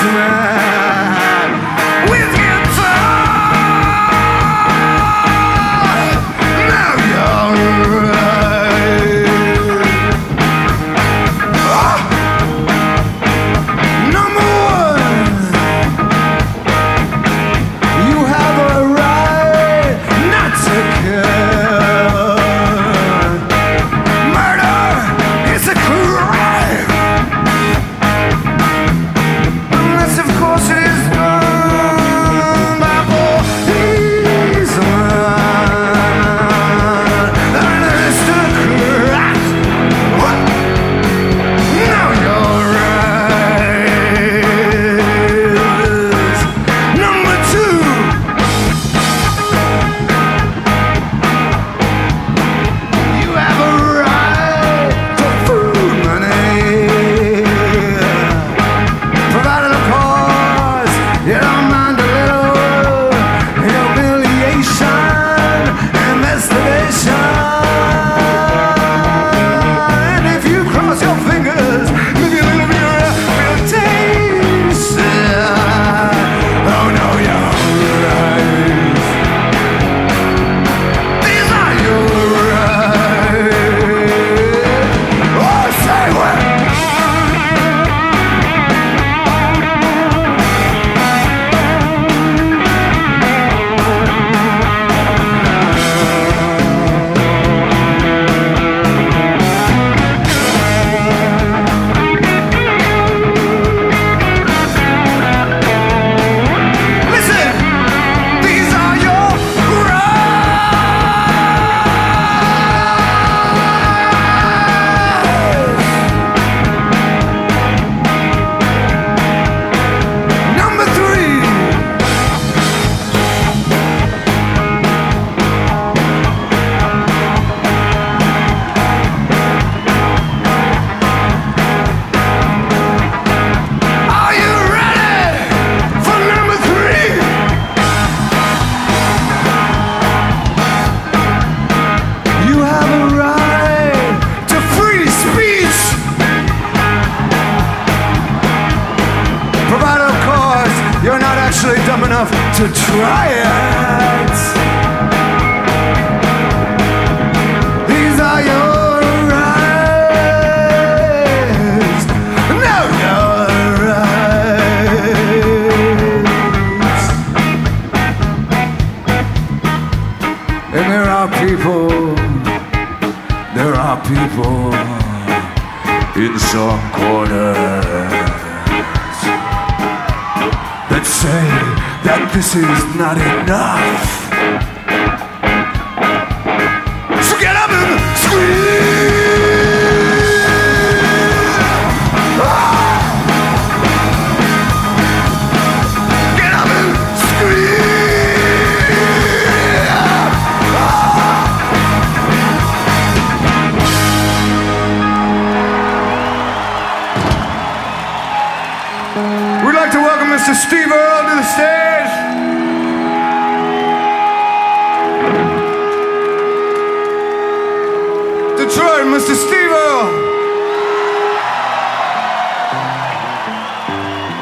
man with guitar. Now you're right. Number one, you have a right not to kill. Murder is a crime, unless of course it is done by policemen and aristocrats. What? Now you're right. Number two, you have a right to food money, provided of course you don't mind a little humiliation and masturbation. And if you cross your fingers, maybe a little bit of reputation. Oh no, you're right. These are your rights. Oh, say what? Listen, these are your rights. Number three, are you ready for number three? You have a right to free speech, provided of course you're not actually dumb enough to try it. These are your rights. Now you're right. And there are people in some corners that say that this is not enough. So get up and scream! Ah! Get up and scream! We'd like to welcome Mr. Steve Earle to the stage.